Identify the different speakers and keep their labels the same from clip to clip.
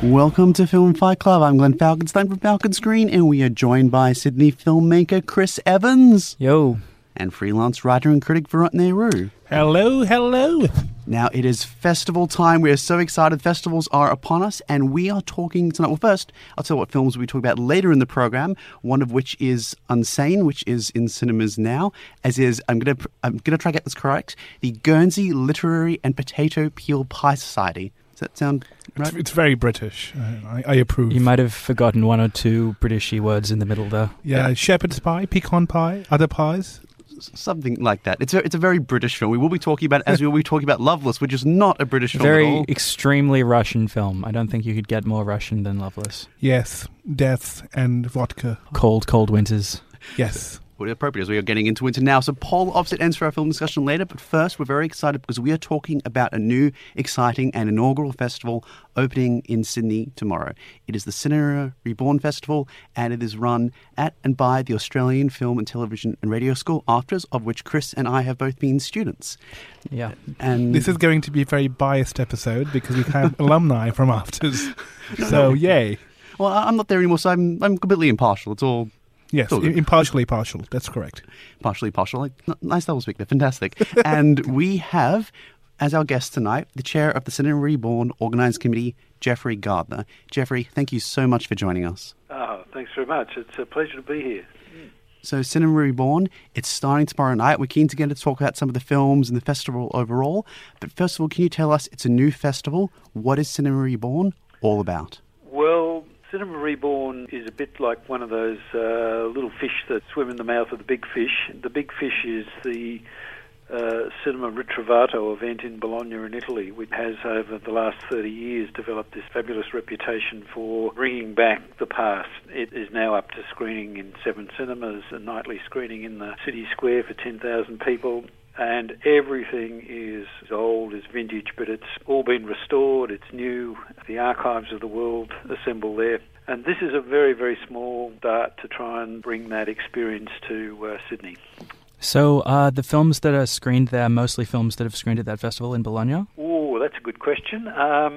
Speaker 1: Welcome to Film Fight Club. I'm Glenn Falkenstein from Falcon Screen, and we are joined by Sydney filmmaker Chris Evans.
Speaker 2: Yo.
Speaker 1: And freelance writer and critic Virat Nehru.
Speaker 3: Hello, hello.
Speaker 1: Now, it is festival time. We are so excited. Festivals are upon us, and we are talking tonight. Well, first, I'll tell you what films we talk about later in the program, one of which is Unsane, which is in cinemas now, as is, I'm going to try to get this correct, the Guernsey Literary and Potato Peel Pie Society. Does that sound right?
Speaker 3: It's very British. I approve.
Speaker 2: You might have forgotten one or two Britishy words in the middle there.
Speaker 3: Yeah, shepherd's pie, pecan pie, other pies.
Speaker 1: Something like that. It's a very British film. We will be talking about it as we will be talking about Loveless, which is not a British film at all.
Speaker 2: Very extremely Russian film. I don't think you could get more Russian than Loveless.
Speaker 3: Yes, death and vodka.
Speaker 2: Cold winters.
Speaker 3: Yes.
Speaker 1: Well, appropriate as we are getting into winter now. So polar opposite ends for our film discussion later. But first, we're very excited because we are talking about a new, exciting and inaugural festival opening in Sydney tomorrow. It is the Cinema Reborn Festival, and it is run at and by the Australian Film and Television and Radio School, AFTRS, of which Chris and I have both been students.
Speaker 2: Yeah.
Speaker 1: And
Speaker 3: this is going to be a very biased episode because we have alumni from AFTRS. So, yay.
Speaker 1: Well, I'm not there anymore, so I'm completely impartial. It's all...
Speaker 3: Yes, impartially partial. That's correct.
Speaker 1: Partially partial. Like, nice double speak there. Fantastic. And we have, as our guest tonight, the chair of the Cinema Reborn Organised Committee, Jeffrey Gardner. Jeffrey, thank you so much for joining us.
Speaker 4: Oh, thanks very much. It's a pleasure to be here.
Speaker 1: So Cinema Reborn, it's starting tomorrow night. We're keen to get to talk about some of the films and the festival overall. But first of all, can you tell us, it's a new festival. What is Cinema Reborn all about?
Speaker 4: Well, Cinema Reborn is a bit like one of those little fish that swim in the mouth of the big fish. The big fish is the Cinema Ritrovato event in Bologna in Italy, which has over the last 30 years developed this fabulous reputation for bringing back the past. It is now up to screening in 7 cinemas, a nightly screening in the city square for 10,000 people. And everything is old, is vintage, but it's all been restored, it's new. The archives of the world assemble there. And this is a very, very small start to try and bring that experience to Sydney.
Speaker 2: So the films that are screened there are mostly films that have screened at that festival in Bologna?
Speaker 4: Oh, that's a good question.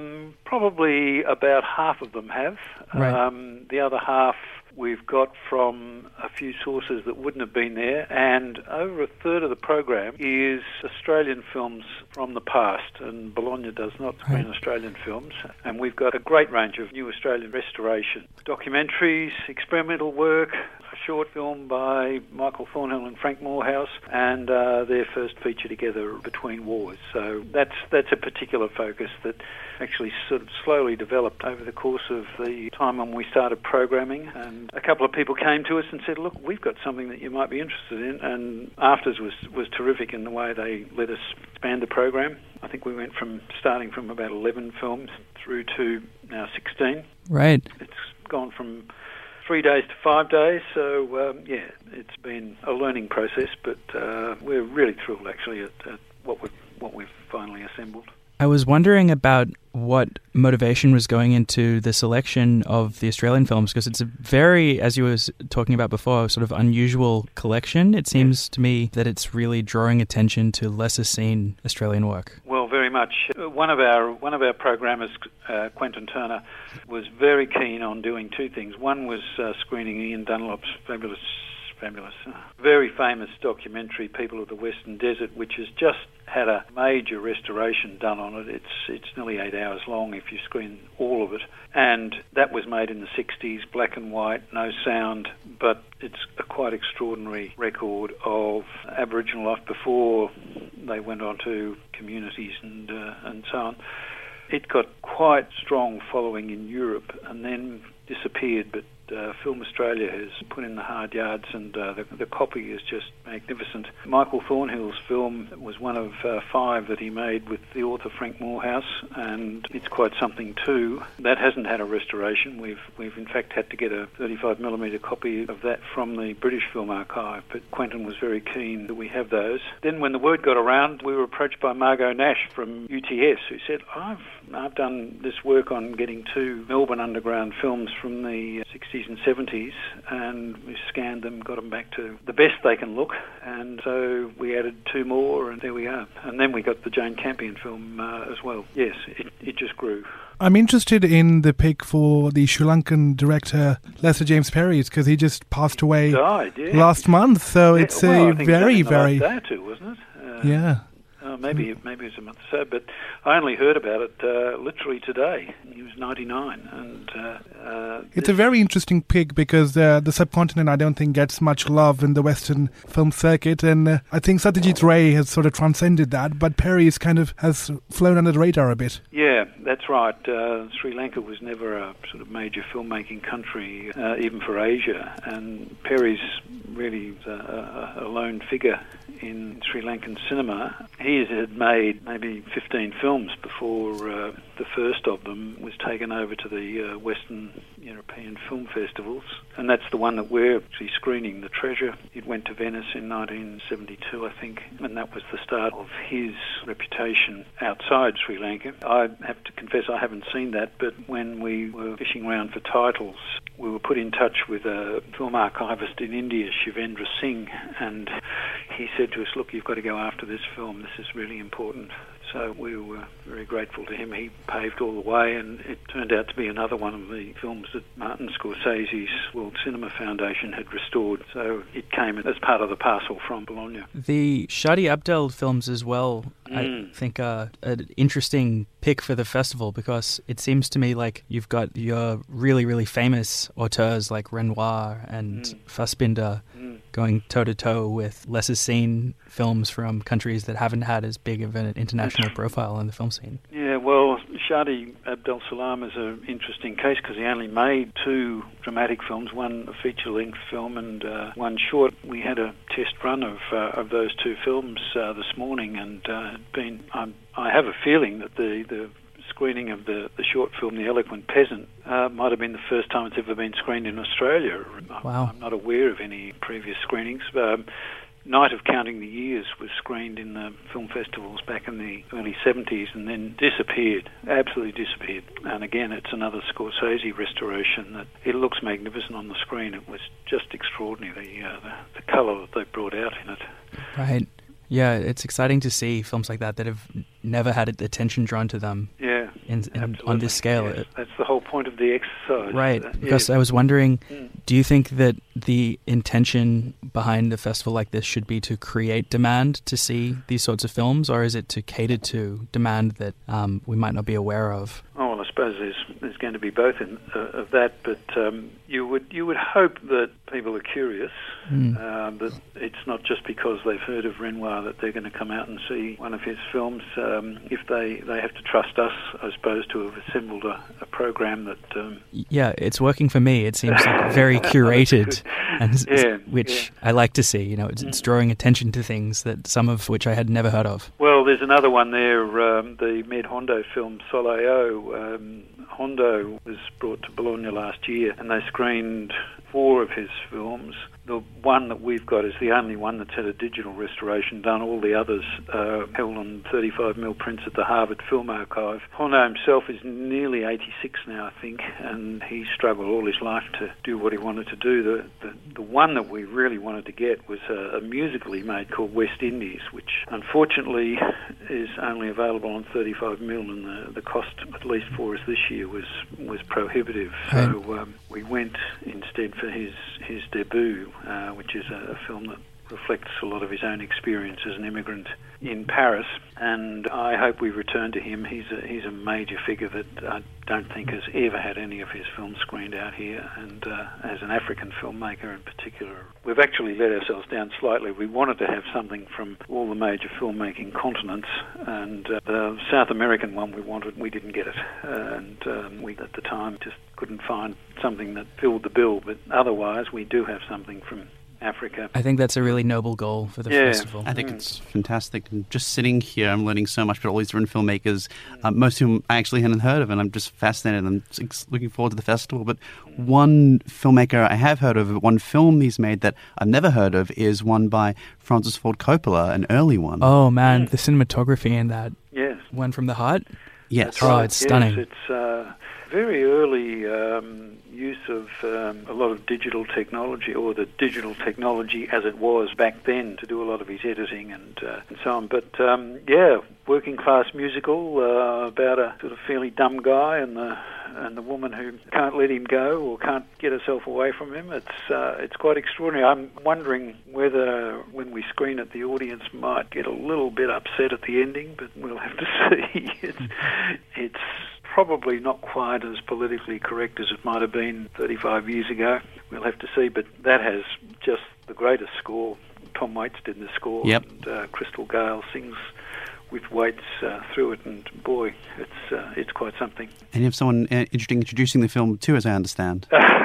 Speaker 4: Probably about half of them have.
Speaker 2: Right.
Speaker 4: The other half we've got from a few sources that wouldn't have been there, and over a third of the program is Australian films from the past, and Bologna does not screen Australian films, and we've got a great range of new Australian restoration, documentaries, experimental work, a short film by Michael Thornhill and Frank Morehouse, and their first feature together, Between Wars. So that's a particular focus that actually sort of slowly developed over the course of the time when we started programming, and a couple of people came to us and said, look, we've got something that you might be interested in, and AFTRS was terrific in the way they let us expand the program. I think we went from starting from about 11 films through to now 16.
Speaker 2: Right.
Speaker 4: It's gone from 3 days to 5 days, so it's been a learning process, but we're really thrilled actually at what we've finally assembled.
Speaker 2: I was wondering about what motivation was going into the selection of the Australian films, because it's a very, as you were talking about before, sort of unusual collection. It seems to me that it's really drawing attention to lesser seen Australian work.
Speaker 4: Well, very much. One of our programmers, Quentin Turner, was very keen on doing two things. One was screening Ian Dunlop's fabulous, very famous documentary, People of the Western Desert, which has just had a major restoration done on it. It's nearly 8 hours long if you screen all of it. And that was made in the 60s, black and white, no sound, but it's a quite extraordinary record of Aboriginal life before they went on to communities and so on. It got quite strong following in Europe and then disappeared, but Film Australia has put in the hard yards, and the copy is just magnificent. Michael Thornhill's film was one of 5 that he made with the author Frank Morehouse, and it's quite something too. That hasn't had a restoration. We've in fact had to get a 35mm copy of that from the British Film Archive, but Quentin was very keen that we have those. Then when the word got around, we were approached by Margot Nash from UTS, who said, I've I've done this work on getting 2 Melbourne Underground films from the 60s and 70s, and we scanned them, got them back to the best they can look, and so we added 2 more, and there we are. And then we got the Jane Campion film as well. Yes, it just grew.
Speaker 3: I'm interested in the pick for the Sri Lankan director Lester James Perry, because he just passed away last month, so it's
Speaker 4: well,
Speaker 3: a very, very...
Speaker 4: Day or two, wasn't it?
Speaker 3: Yeah.
Speaker 4: Maybe it was a month or so, but I only heard about it literally today. He was 99, and
Speaker 3: it's a very interesting pick because the subcontinent, I don't think, gets much love in the Western film circuit, and I think Satyajit Ray has sort of transcended that, but Perry has flown under the radar a bit.
Speaker 4: Yeah, that's right. Sri Lanka was never a sort of major filmmaking country, even for Asia, and Perry's really a lone figure in Sri Lankan cinema. He had made maybe 15 films before the first of them was taken over to the Western European film festivals, and that's the one that we're actually screening, The Treasure. It went to Venice in 1972, I think, and that was the start of his reputation outside Sri Lanka. I have to confess I haven't seen that, but when we were fishing around for titles, we were put in touch with a film archivist in India, Shivendra Singh, and he said to us, look, you've got to go after this film, this is really important. So we were very grateful to him. He paved all the way, and it turned out to be another one of the films that Martin Scorsese's World Cinema Foundation had restored. So it came as part of the parcel from Bologna.
Speaker 2: The Shadi Abdel films as well, I think, are an interesting pick for the festival, because it seems to me like you've got your really, really famous auteurs like Renoir and Fassbinder going toe-to-toe with lesser seen films from countries that haven't had as big of an international profile in the film scene.
Speaker 4: Yeah, well, Shadi Abdel Salam is an interesting case because he only made 2 dramatic films, one a feature-length film and one short. We had a test run of those 2 films this morning, and I have a feeling that the screening of the short film, The Eloquent Peasant, might have been the first time it's ever been screened in Australia.
Speaker 2: Wow.
Speaker 4: I'm not aware of any previous screenings. Night of Counting the Years was screened in the film festivals back in the early 70s and then disappeared, absolutely disappeared. And again, it's another Scorsese restoration that it looks magnificent on the screen. It was just extraordinary, the colour that they brought out in it.
Speaker 2: Right. Yeah, it's exciting to see films like that have never had attention drawn to them.
Speaker 4: Yeah,
Speaker 2: on this scale.
Speaker 4: Yes. That's the whole point of the exercise.
Speaker 2: Right, because I was wondering, do you think that the intention behind a festival like this should be to create demand to see these sorts of films, or is it to cater to demand that we might not be aware of?
Speaker 4: Oh, well, I suppose there's going to be both of that, but you would hope that people are curious, that it's not just because they've heard of Renoir that they're going to come out and see one of his films. If they have to trust us, I suppose, to have assembled a program that...
Speaker 2: Yeah, it's working for me. It seems like very curated, which I like to see. It's drawing attention to things that some of which I had never heard of.
Speaker 4: Well, there's another one there, the Med Hondo film, Soleil. Hondo was brought to Bologna last year, and they screened 4 of his films. The one that we've got is the only one that's had a digital restoration done. All the others are held on 35mm prints at the Harvard Film Archive. Hondo himself is nearly 86 now, I think, and he struggled all his life to do what he wanted to do. The one that we really wanted to get was a musical he made called West Indies, which unfortunately is only available on 35mm, and the cost, at least for us this year, was prohibitive. So we went instead for his debut, which is a film that reflects a lot of his own experience as an immigrant in Paris, and I hope we return to him. He's a major figure that I don't think has ever had any of his films screened out here, and as an African filmmaker in particular, we've actually let ourselves down slightly. We wanted to have something from all the major filmmaking continents, and the South American one we didn't get it, and we at the time just couldn't find something that filled the bill, but otherwise we do have something from Africa.
Speaker 2: I think that's a really noble goal for the festival.
Speaker 1: I think it's fantastic. And just sitting here, I'm learning so much about all these different filmmakers, most of whom I actually hadn't heard of, and I'm just fascinated. I'm looking forward to the festival. But one filmmaker I have heard of, one film he's made that I've never heard of, is one by Francis Ford Coppola, an early one.
Speaker 2: Oh, man, the cinematography in that.
Speaker 4: Yes.
Speaker 2: One from the Heart?
Speaker 1: Yes.
Speaker 4: That's
Speaker 2: Oh,
Speaker 4: right.
Speaker 2: it's stunning.
Speaker 4: Yes, it's very early use of a lot of digital technology, or the digital technology as it was back then, to do a lot of his editing and so on. But working class musical about a sort of fairly dumb guy and the woman who can't let him go or can't get herself away from him. It's quite extraordinary. I'm wondering whether when we screen it, the audience might get a little bit upset at the ending, but we'll have to see. It's probably not quite as politically correct as it might have been 35 years ago. We'll have to see, but that has just the greatest score. Tom Waits did the score,
Speaker 1: Yep.
Speaker 4: and Crystal Gale sings with Waits through it, and boy, it's quite something.
Speaker 1: And you have someone interesting introducing the film too, as I understand.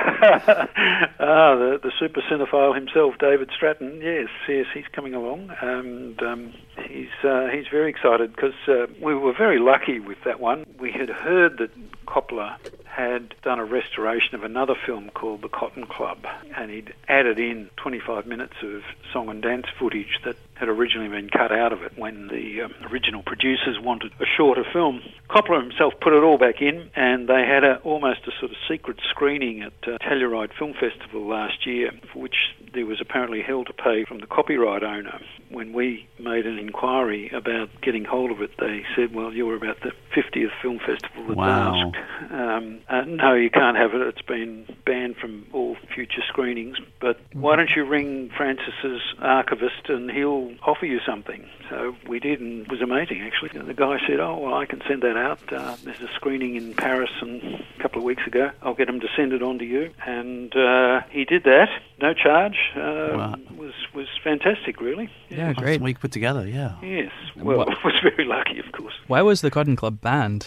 Speaker 4: The super cinephile himself, David Stratton. Yes, he's coming along, and he's very excited because we were very lucky with that one. We had heard that Coppola had done a restoration of another film called The Cotton Club, and he'd added in 25 minutes of song and dance footage that had originally been cut out of it when the original producers wanted a shorter film. Coppola himself put it all back in, and they had almost a sort of secret screening at Telluride Film Festival last year, for which there was apparently hell to pay from the copyright owner. When we made an inquiry about getting hold of it, they said, well, you're about the 50th film festival that's
Speaker 1: Wow.
Speaker 4: asked. No, you can't have it. It's been banned from all future screenings. But why don't you ring Francis's archivist and he'll offer you something? So we did, and it was amazing, actually. The guy said, oh, well, I can send that out. There's a screening in Paris a couple of weeks ago. I'll get him to send it on to you. And he did that, no charge.
Speaker 1: Wow.
Speaker 4: Was fantastic, really.
Speaker 2: Yeah, great.
Speaker 1: Week put together, yeah.
Speaker 4: Yes. Well, I was very lucky, of course.
Speaker 2: Why was the Cotton Club banned?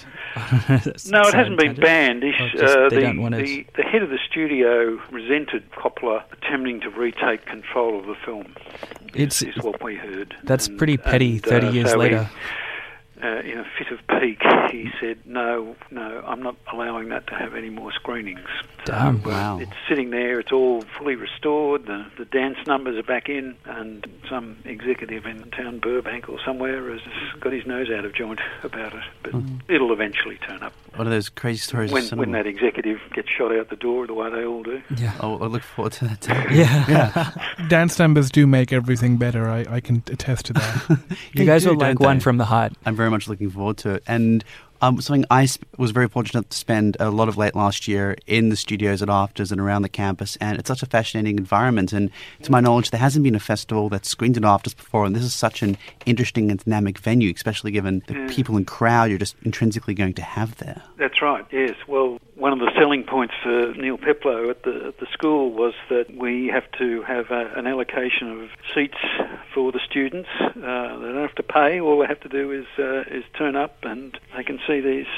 Speaker 4: No, it hasn't been banned.
Speaker 2: They don't want it.
Speaker 4: The head of the studio resented Coppola attempting to retake control of the film. Is what we heard.
Speaker 2: That's pretty petty. 30 years
Speaker 4: so
Speaker 2: later.
Speaker 4: In a fit of pique, he said, no, I'm not allowing that to have any more screenings.
Speaker 2: Damn.
Speaker 1: Wow.
Speaker 4: It's sitting there, it's all fully restored, the dance numbers are back in, and some executive in town Burbank or somewhere has got his nose out of joint about it. But it'll eventually turn up.
Speaker 1: One of those crazy stories.
Speaker 4: When that executive gets shot out the door the way they all do.
Speaker 2: Yeah.
Speaker 1: Oh, I look forward to that too.
Speaker 2: Yeah.
Speaker 3: Dance numbers do make everything better. I can attest to that.
Speaker 2: You guys
Speaker 1: do,
Speaker 2: will like
Speaker 1: don't
Speaker 2: one
Speaker 1: they?
Speaker 2: from the heart.
Speaker 1: I'm very much looking forward to it. And something I was very fortunate to spend a lot of late last year in the studios at AFTRS and around the campus, and it's such a fascinating environment. And to my knowledge, there hasn't been a festival that's screened at AFTRS before, and this is such an interesting and dynamic venue, especially given the people and crowd you're just intrinsically going to have there.
Speaker 4: That's right, yes. Well, one of the selling points for Neil Peplow at the school was that we have to have an allocation of seats for the students. They don't have to pay. All they have to do is turn up, and they can see these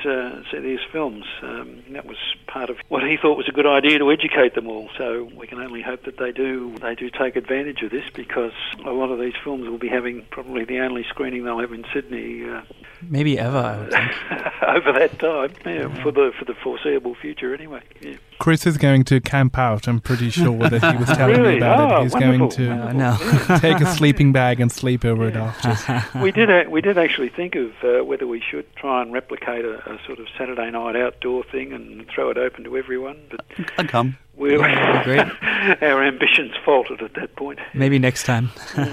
Speaker 4: films. That was part of what he thought was a good idea, to educate them all. So we can only hope that they do take advantage of this, because a lot of these films will be having probably the only screening they'll have in Sydney
Speaker 2: Maybe ever, I would think.
Speaker 4: over that time, for the foreseeable future anyway. Yeah.
Speaker 3: Chris is going to camp out, I'm pretty sure that he was telling
Speaker 4: Really?
Speaker 3: me about it. He's going
Speaker 4: Wonderful.
Speaker 3: to
Speaker 2: No.
Speaker 3: take a sleeping bag and sleep over it after.
Speaker 4: We did actually think of whether we should try and replicate a sort of Saturday night outdoor thing and throw it open to everyone, but
Speaker 1: I'd come.
Speaker 2: that'd be great.
Speaker 4: our ambitions faltered at that point.
Speaker 2: Maybe next time.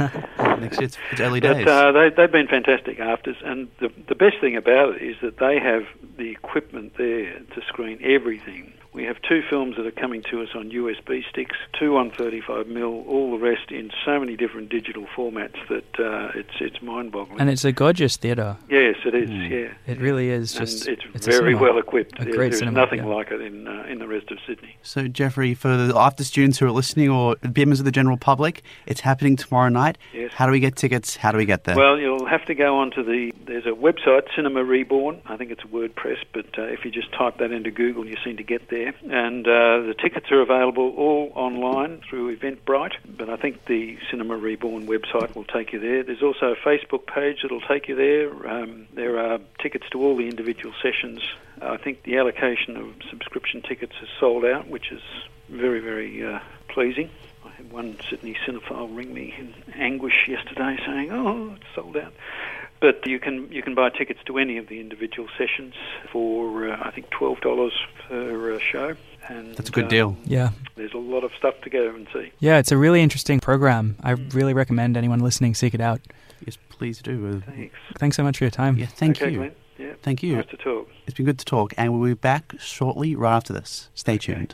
Speaker 1: Next year, it's early
Speaker 4: But
Speaker 1: days.
Speaker 4: they've been fantastic afters, and the best thing about it is that they have the equipment there to screen everything. We have 2 films that are coming to us on USB sticks, 2 on 35mm, all the rest in so many different digital formats that it's mind-boggling.
Speaker 2: And it's a gorgeous theatre.
Speaker 4: Yes, it is. Yeah,
Speaker 2: It really is.
Speaker 4: and
Speaker 2: Just
Speaker 4: it's
Speaker 2: a
Speaker 4: very
Speaker 2: cinema.
Speaker 4: well equipped.
Speaker 2: A great
Speaker 4: There's
Speaker 2: cinema,
Speaker 4: nothing
Speaker 2: yeah.
Speaker 4: like it in the rest of Sydney.
Speaker 1: So, Jeffrey, for the after students who are listening or members of the general public, it's happening tomorrow night.
Speaker 4: Yes.
Speaker 1: How do we get tickets? How do we get there?
Speaker 4: Well, you'll have to go onto there's a website, Cinema Reborn. I think it's WordPress, but if you just type that into Google, you seem to get there. And the tickets are available all online through Eventbrite, but I think the Cinema Reborn website will take you there. There's also a Facebook page that'll take you there. There are tickets to all the individual sessions. I think the allocation of subscription tickets is sold out, which is very, very pleasing. I had one Sydney cinephile ring me in anguish yesterday saying, oh, it's sold out. but you can buy tickets to any of the individual sessions for I think $12 per show. And
Speaker 1: that's a good deal.
Speaker 2: Yeah.
Speaker 4: There's a lot of stuff to go and see.
Speaker 2: Yeah, it's a really interesting program. I really recommend anyone listening seek it out.
Speaker 1: Yes, please do.
Speaker 2: Thanks so much for your time.
Speaker 1: Yeah, thank you.
Speaker 4: Glenn. Yeah,
Speaker 1: thank you.
Speaker 4: Nice to talk.
Speaker 1: It's been good to talk, and we'll be back shortly right after this. Stay tuned.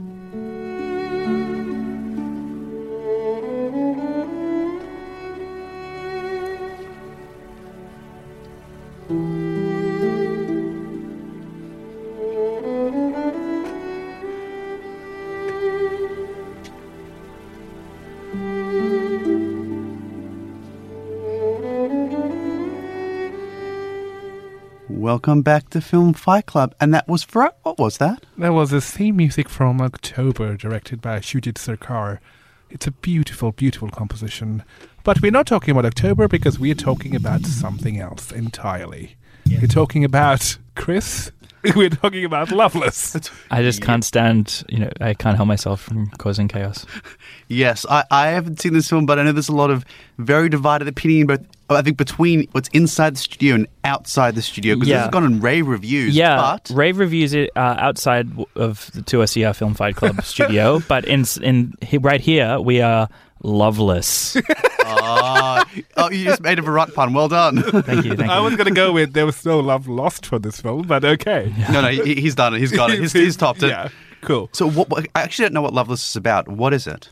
Speaker 1: Welcome back to Film Fight Club. And that was for... What was that?
Speaker 3: That was the theme music from October, directed by Shujit Sarkar. It's a beautiful, beautiful composition. But we're not talking about October because we're talking about something else entirely. Yeah. We're talking about Chris. We're talking about Loveless.
Speaker 2: I just can't stand, I can't help myself from causing chaos.
Speaker 1: Yes, I haven't seen this film, but I know there's a lot of very divided opinion, but I think between what's inside the studio and outside the studio, because this has gone on rave reviews.
Speaker 2: Yeah,
Speaker 1: but
Speaker 2: rave reviews it outside of the 2SER Film Fight Club studio, but in right here, we are loveless.
Speaker 1: Oh, you just made a Bharat pun. Well done.
Speaker 2: Thank you.
Speaker 3: I was going to go with there was no love lost for this film, but okay.
Speaker 1: Yeah. No, he's done it. He's got it. He's topped it.
Speaker 3: Yeah, cool.
Speaker 1: So I actually don't know what Loveless is about. What is it?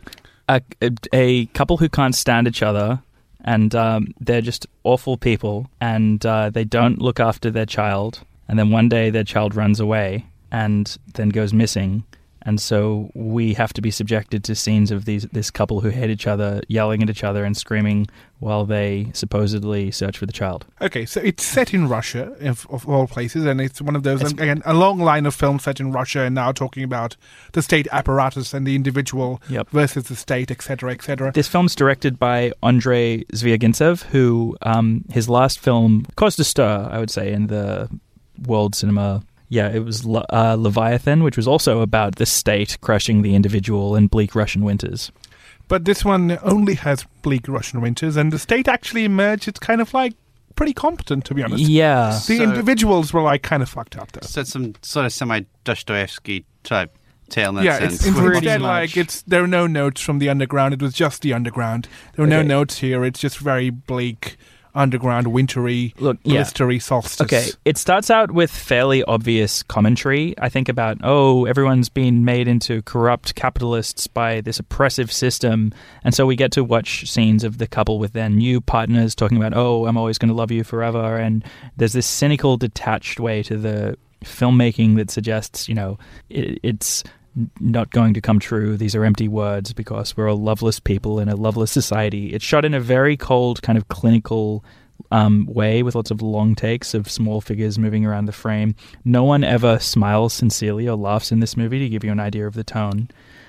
Speaker 2: A couple who can't stand each other, and they're just awful people, and they don't look after their child, and then one day their child runs away and then goes missing. And so we have to be subjected to scenes of this couple who hate each other, yelling at each other and screaming while they supposedly search for the child.
Speaker 3: Okay, so it's set in Russia, of all places, and it's one of those, again, a long line of films set in Russia, and now talking about the state apparatus and the individual versus the state, etc., etc.
Speaker 2: This film's directed by Andrei Zvyagintsev, who his last film caused a stir, I would say, in the world cinema. Yeah, it was Leviathan, which was also about the state crushing the individual in bleak Russian winters.
Speaker 3: But this one only has bleak Russian winters, and the state actually emerged. It's kind of like pretty competent, to be honest.
Speaker 2: Yeah.
Speaker 3: The individuals were like kind of fucked up, though.
Speaker 1: So it's some sort of semi-Dostoevsky type tale in that
Speaker 3: yeah,
Speaker 1: sense.
Speaker 3: it's instead like there are no notes from the underground. It was just the underground. There were no notes here. It's just very bleak. Underground, wintry, blistery solstice.
Speaker 2: Okay, it starts out with fairly obvious commentary, I think, about, everyone's been made into corrupt capitalists by this oppressive system. And so we get to watch scenes of the couple with their new partners talking about, I'm always going to love you forever. And there's this cynical, detached way to the filmmaking that suggests, it's not going to come true. These are empty words because we're all loveless people in a loveless society. It's shot in a very cold, kind of clinical way with lots of long takes of small figures moving around the frame. No one ever smiles sincerely or laughs in this movie, to give you an idea of the tone.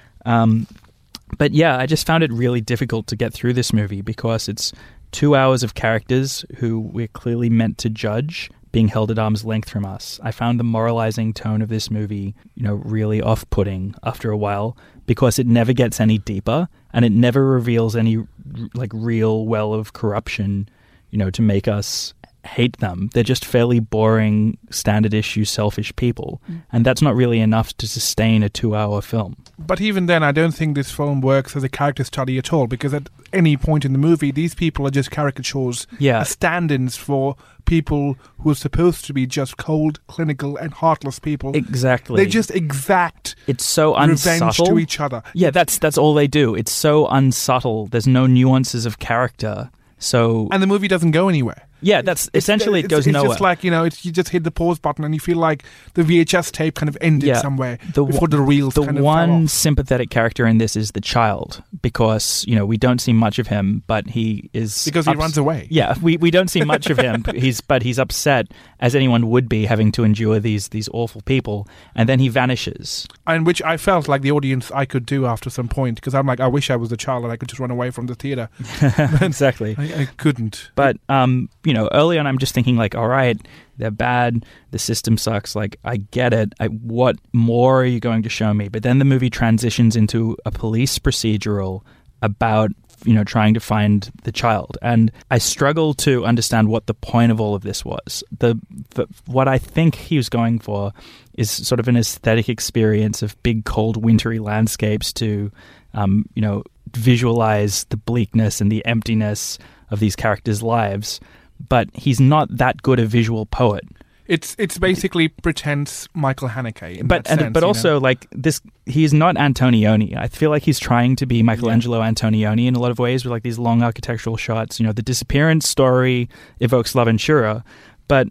Speaker 2: But yeah, I just found it really difficult to get through this movie because it's 2 hours of characters who we're clearly meant to judge being held at arm's length from us. I found the moralizing tone of this movie, really off-putting after a while because it never gets any deeper and it never reveals any real well of corruption, to make us hate them. They're just fairly boring, standard issue, selfish people. And that's not really enough to sustain a 2-hour film.
Speaker 3: But even then, I don't think this film works as a character study at all, because at any point in the movie, these people are just caricatures, stand-ins for people who are supposed to be just cold, clinical, and heartless people.
Speaker 2: Exactly.
Speaker 3: They just exact
Speaker 2: it's so
Speaker 3: revenge
Speaker 2: unsubtle
Speaker 3: to each other.
Speaker 2: Yeah, that's all they do. It's so unsubtle. There's no nuances of character. And
Speaker 3: the movie doesn't go anywhere.
Speaker 2: Yeah, that's essentially it goes nowhere.
Speaker 3: It's just like, you just hit the pause button and you feel like the VHS tape kind of ended somewhere before the reels kind of fell off.
Speaker 2: The one sympathetic character in this is the child because, we don't see much of him, but he is...
Speaker 3: Because he runs away.
Speaker 2: Yeah, we don't see much of him, but he's upset, as anyone would be, having to endure these awful people, and then he vanishes.
Speaker 3: And which I felt like the audience I could do after some point, because I'm like, I wish I was a child and I could just run away from the theatre.
Speaker 2: Exactly.
Speaker 3: I couldn't.
Speaker 2: But, early on I'm just thinking all right, they're bad, the system sucks, I get it, what more are you going to show me? But then the movie transitions into a police procedural about trying to find the child. And I struggle to understand what the point of all of this was. What I think he was going for is sort of an aesthetic experience of big, cold, wintry landscapes to, visualize the bleakness and the emptiness of these characters' lives. But he's not that good a visual poet.
Speaker 3: It's basically pretense Michael Haneke in that sense,
Speaker 2: but also like this, he's not Antonioni. I feel like he's trying to be Michelangelo Antonioni in a lot of ways with like these long architectural shots. The disappearance story evokes L'Avventura, but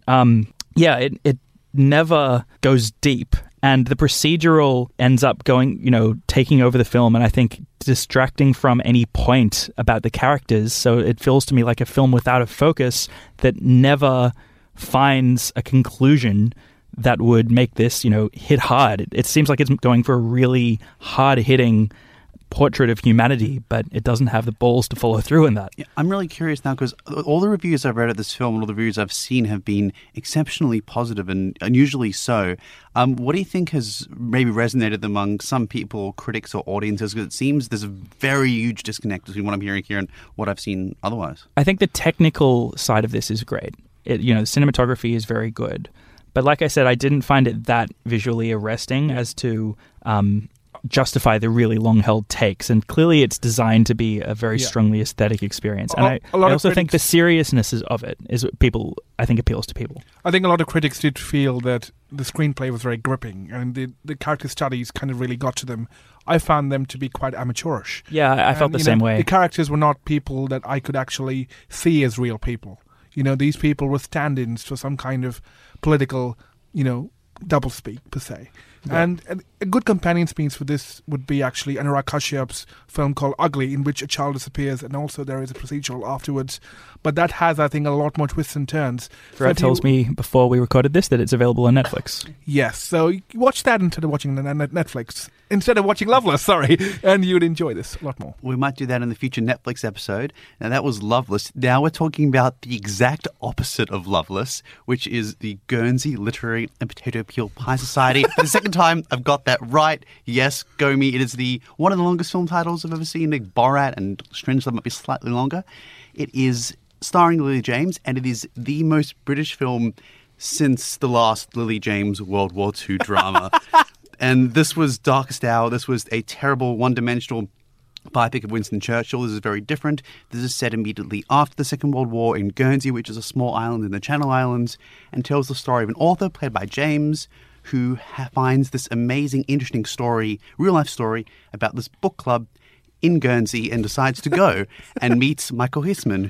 Speaker 2: it never goes deep. And the procedural ends up taking over the film, and I think distracting from any point about the characters. So it feels to me like a film without a focus that never finds a conclusion that would make this, hit hard. It seems like it's going for a really hard-hitting portrait of humanity, but it doesn't have the balls to follow through in that.
Speaker 1: Yeah, I'm really curious now because all the reviews I've read of this film and all the reviews I've seen have been exceptionally positive and unusually so. What do you think has maybe resonated among some people, critics or audiences? Because it seems there's a very huge disconnect between what I'm hearing here and what I've seen otherwise.
Speaker 2: I think the technical side of this is great. The cinematography is very good. But like I said, I didn't find it that visually arresting as to justify the really long-held takes. And clearly it's designed to be a very strongly aesthetic experience. And I also think the seriousness of it is what I think appeals to people.
Speaker 3: I think a lot of critics did feel that the screenplay was very gripping and the character studies kind of really got to them. I found them to be quite amateurish.
Speaker 2: Yeah, I felt the same way.
Speaker 3: The characters were not people that I could actually see as real people. These people were stand-ins for some kind of political, doublespeak, per se. Yeah. And a good companion piece for this would be actually Anurag Kashyap's film called Ugly, in which a child disappears, and also there is a procedural afterwards. But that has, I think, a lot more twists and turns.
Speaker 2: Fred tells me before we recorded this that it's available on Netflix.
Speaker 3: Yes, so you watch that instead of watching Netflix. Instead of watching Loveless, and you'd enjoy this a lot more.
Speaker 1: We might do that in the future Netflix episode. Now, that was Loveless. Now we're talking about the exact opposite of Loveless, which is the Guernsey Literary and Potato Peel Pie Society. For the second time, I've got that right. Yes, go me. It is one of the longest film titles I've ever seen. Like Borat and Strange Love might be slightly longer. It is starring Lily James, and it is the most British film since the last Lily James World War II drama. And this was Darkest Hour. This was a terrible, one-dimensional biopic of Winston Churchill. This is very different. This is set immediately after the Second World War in Guernsey, which is a small island in the Channel Islands, and tells the story of an author played by James who finds this amazing, interesting story, real-life story, about this book club in Guernsey and decides to go and meets Michael Huisman,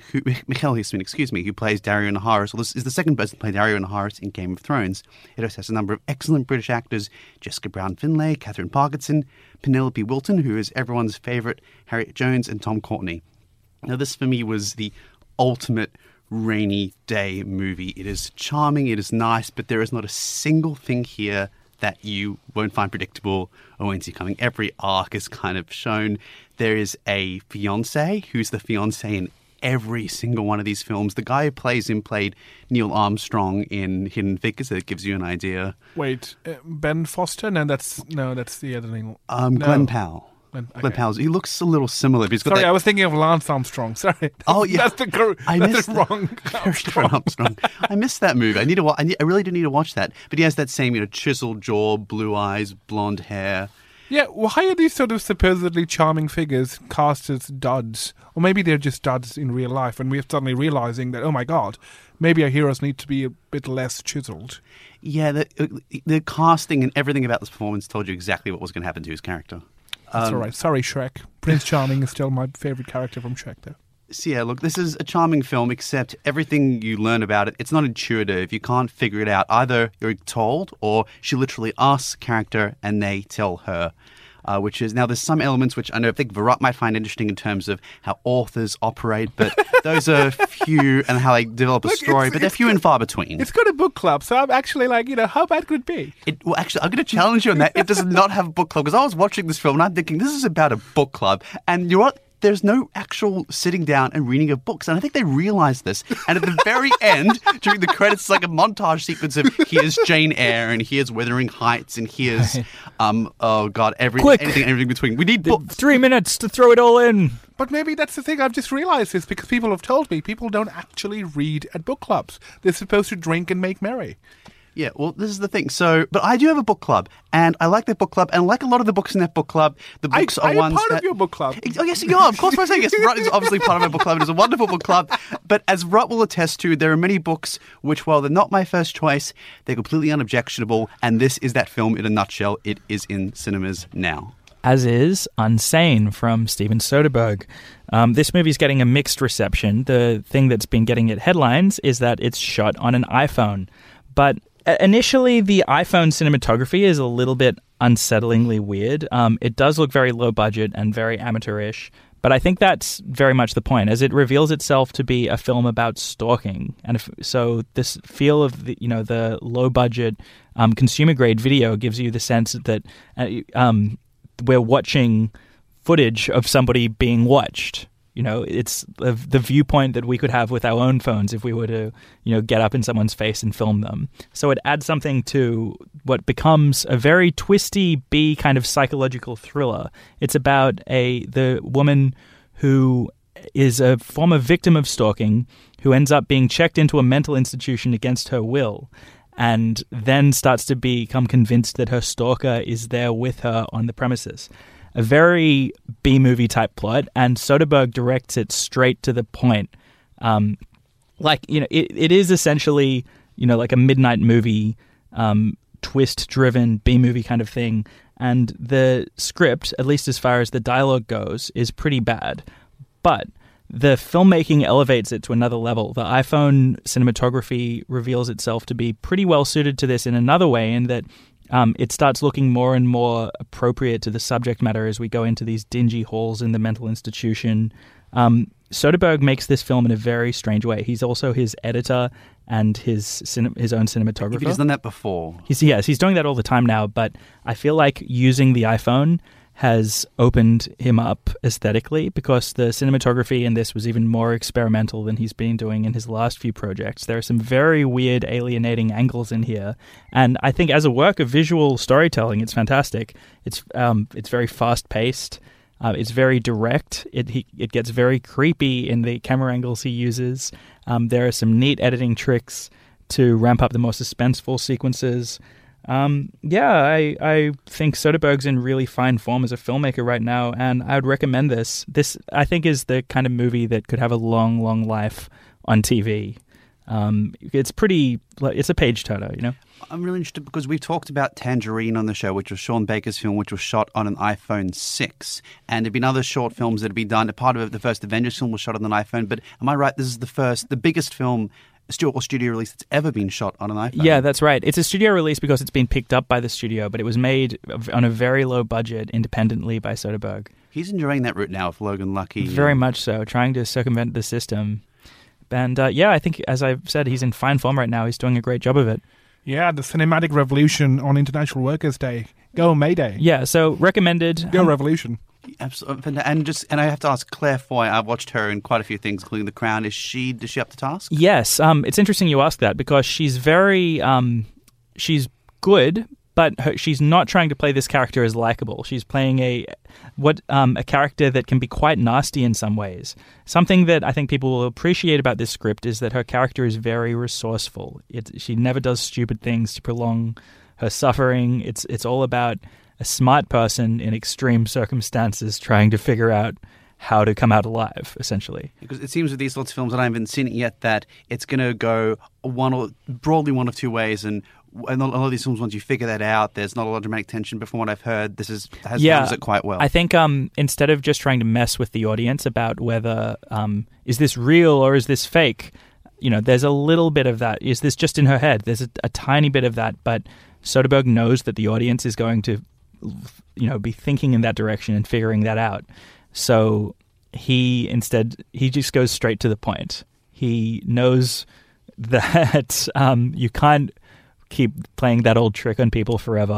Speaker 1: who plays Dario Naharis. Well, this is the second person to play Dario Naharis in Game of Thrones. It also has a number of excellent British actors: Jessica Brown-Findlay, Catherine Parkinson, Penelope Wilton, who is everyone's favourite, Harriet Jones, and Tom Courtenay. Now, this for me was the ultimate rainy day movie. It is charming, it is nice, but there is not a single thing here that you won't find predictable or won't see coming. Every arc is kind of shown. There is a fiancé who's the fiancé in every single one of these films. The guy who plays him played Neil Armstrong in Hidden Figures. That gives you an idea.
Speaker 3: Wait, Ben Foster? No, that's the other name.
Speaker 1: Glenn Powell. Glenn Powell. He looks a little similar.
Speaker 3: I was thinking of Lance Armstrong. Sorry.
Speaker 1: Oh, yeah.
Speaker 3: That's the wrong
Speaker 1: Armstrong. I missed that movie. I really do need to watch that. But he has that same, chiseled jaw, blue eyes, blonde hair.
Speaker 3: Yeah, why are these sort of supposedly charming figures cast as duds? Or maybe they're just duds in real life, and we're suddenly realizing that, oh my God, maybe our heroes need to be a bit less chiseled.
Speaker 1: Yeah, the casting and everything about this performance told you exactly what was going to happen to his character.
Speaker 3: That's all right. Sorry, Shrek. Prince Charming is still my favourite character from Shrek, though.
Speaker 1: So yeah, look, this is a charming film, except everything you learn about it, it's not intuitive. You can't figure it out. Either you're told, or she literally asks character and they tell her. Which is, now there's some elements which I think Virat might find interesting in terms of how authors operate, but those are few, and how they develop a story, but they're few and far between.
Speaker 3: It's got a book club, so I'm actually like, how bad could it be?
Speaker 1: Well, actually, I'm going to challenge you on that. It does not have a book club, because I was watching this film and I'm thinking, this is about a book club, and you're what? there's no actual sitting down and reading of books. And I think they realized this. And at the very end, during the credits, it's like a montage sequence of here's Jane Eyre and here's Wuthering Heights and here's, anything in between. We need books.
Speaker 2: 3 minutes to throw it all in.
Speaker 3: But maybe that's the thing I've just realised is because people have told me people don't actually read at book clubs. They're supposed to drink and make merry.
Speaker 1: Yeah, well, this is the thing. So, but I do have a book club, and I like that book club, and like a lot of the books in that book club, the books are ones
Speaker 3: part of your book club.
Speaker 1: Oh, yes, you are. Of course, I'm saying yes. Rutt is obviously part of my book club. It is a wonderful book club. But as Rutt will attest to, there are many books which, while they're not my first choice, they're completely unobjectionable, and this is that film in a nutshell. It is in cinemas now.
Speaker 2: As is Unsane from Steven Soderbergh. This movie's getting a mixed reception. The thing that's been getting it headlines is that it's shot on an iPhone. But initially, the iPhone cinematography is a little bit unsettlingly weird. It does look very low budget and very amateurish, but I think that's very much the point, as it reveals itself to be a film about stalking. And so this feel of the low budget consumer grade video gives you the sense that we're watching footage of somebody being watched. It's the viewpoint that we could have with our own phones if we were to, get up in someone's face and film them. So it adds something to what becomes a very twisty B kind of psychological thriller. It's about the woman who is a former victim of stalking, who ends up being checked into a mental institution against her will, and then starts to become convinced that her stalker is there with her on the premises. A very B-movie type plot, and Soderbergh directs it straight to the point. It is essentially, like a midnight movie, twist-driven B-movie kind of thing. And the script, at least as far as the dialogue goes, is pretty bad. But the filmmaking elevates it to another level. The iPhone cinematography reveals itself to be pretty well suited to this in another way, in that it starts looking more and more appropriate to the subject matter as we go into these dingy halls in the mental institution. Soderbergh makes this film in a very strange way. He's also his editor and his own cinematographer.
Speaker 1: He's done that before.
Speaker 2: He's doing that all the time now, but I feel like using the iPhone has opened him up aesthetically, because the cinematography in this was even more experimental than he's been doing in his last few projects. There are some very weird, alienating angles in here, and I think as a work of visual storytelling, it's fantastic. It's very fast-paced. It's very direct. It gets very creepy in the camera angles he uses. There are some neat editing tricks to ramp up the more suspenseful sequences. I think Soderbergh's in really fine form as a filmmaker right now, and I would recommend this. This, I think, is the kind of movie that could have a long, long life on TV. It's a page turner,
Speaker 1: I'm really interested because we've talked about Tangerine on the show, which was Sean Baker's film, which was shot on an iPhone 6. And there have been other short films that have been done. A part of it, the first Avengers film was shot on an iPhone. But am I right? This is the biggest film studio release that's ever been shot on an iPhone.
Speaker 2: Yeah, that's right. It's a studio release because it's been picked up by the studio, but it was made on a very low budget independently by Soderbergh.
Speaker 1: He's enjoying that route now with Logan Lucky.
Speaker 2: Very much so, trying to circumvent the system. And I think, as I've said, he's in fine form right now. He's doing a great job of it.
Speaker 3: Yeah, the cinematic revolution on International Workers' Day. Go Mayday.
Speaker 2: Yeah, so recommended.
Speaker 3: Go Revolution.
Speaker 1: Absolutely. And I have to ask Claire Foy, I've watched her in quite a few things, including The Crown. Is she up to task?
Speaker 2: Yes. It's interesting you ask that, because she's very she's good, but she's not trying to play this character as likable. She's playing a character that can be quite nasty in some ways. Something that I think people will appreciate about this script is that her character is very resourceful. She never does stupid things to prolong her suffering. It's all about a smart person in extreme circumstances trying to figure out how to come out alive, essentially. Because
Speaker 1: it seems with these lots of films, and I haven't seen it yet, that it's going to go broadly one of two ways, and a lot of these films, once you figure that out, there's not a lot of dramatic tension. But from what I've heard, handles it quite well.
Speaker 2: I think instead of just trying to mess with the audience about whether is this real or is this fake, there's a little bit of that. Is this just in her head? There's a tiny bit of that, but Soderbergh knows that the audience is going to be thinking in that direction and figuring that out. So he just goes straight to the point. He knows that you can't keep playing that old trick on people forever,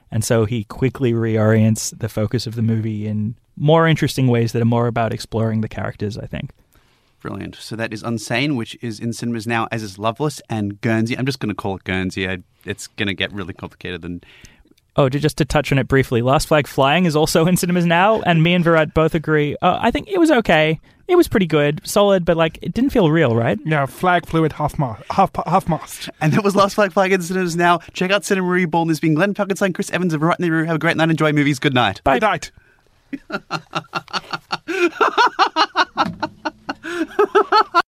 Speaker 2: And so he quickly reorients the focus of the movie in more interesting ways that are more about exploring the characters, I think.
Speaker 1: Brilliant. So that is Unsane, which is in cinemas now, as is Loveless and Guernsey. I'm just going to call it Guernsey. It's going to get really complicated. And
Speaker 2: Oh, just to touch on it briefly, Last Flag Flying is also in cinemas now, and me and Virat both agree. I think it was okay. It was pretty good, solid, but like it didn't feel real, right?
Speaker 3: Yeah, flag flew at half mast.
Speaker 1: And that was Last Flag Flying in cinemas now. Check out Cinema Reborn. This has been Glenn Falkenstein, Chris Evans of Right in the Room. Have a great night. Enjoy movies. Good night.
Speaker 2: Bye.
Speaker 3: Good night.